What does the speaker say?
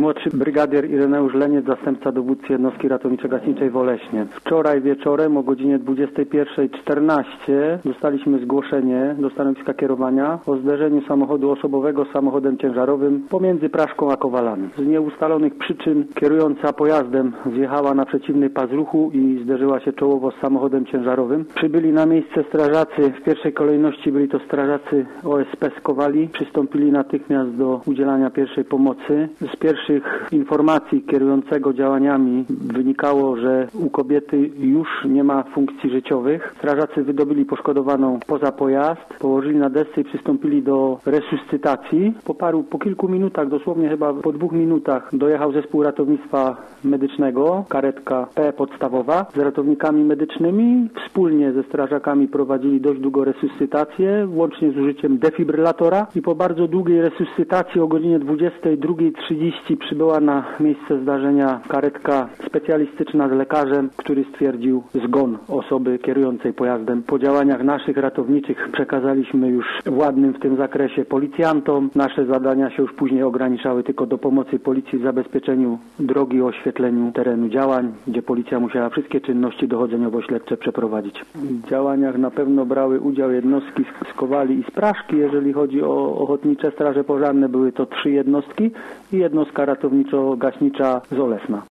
Młodszy brygadier Ireneusz Leniec, zastępca dowódcy jednostki ratowniczo-gaśniczej w Oleśnie. Wczoraj wieczorem o godzinie 21:14 dostaliśmy zgłoszenie do stanowiska kierowania o zderzeniu samochodu osobowego z samochodem ciężarowym pomiędzy Praszką a Kowalami. Z nieustalonych przyczyn kierująca pojazdem zjechała na przeciwny pas ruchu i zderzyła się czołowo z samochodem ciężarowym. Przybyli na miejsce strażacy, w pierwszej kolejności byli to strażacy OSP z Kowali. Przystąpili natychmiast do udzielania pierwszej pomocy. Z pierwszych informacji kierującego działaniami wynikało, że u kobiety już nie ma funkcji życiowych. Strażacy wydobili poszkodowaną poza pojazd, położyli na desce i przystąpili do resuscytacji. Po kilku minutach, dosłownie chyba po 2 minutach, dojechał zespół ratownictwa medycznego, karetka P podstawowa z ratownikami medycznymi. Wspólnie ze strażakami prowadzili dość długo resuscytację, łącznie z użyciem defibrylatora i po bardzo długiej resuscytacji o godzinie 22:30 przybyła na miejsce zdarzenia karetka specjalistyczna z lekarzem, który stwierdził zgon osoby kierującej pojazdem. Po działaniach naszych ratowniczych przekazaliśmy już władnym w tym zakresie policjantom. Nasze zadania się już później ograniczały tylko do pomocy policji w zabezpieczeniu drogi i oświetleniu terenu działań, gdzie policja musiała wszystkie czynności dochodzeniowo-śledcze przeprowadzić. W działaniach na pewno brały udział jednostki z Kowali i z Praszki. Jeżeli chodzi o ochotnicze straże pożarne, były to 3 jednostki i jednostka ratowniczo-gaśnicza z Olesna.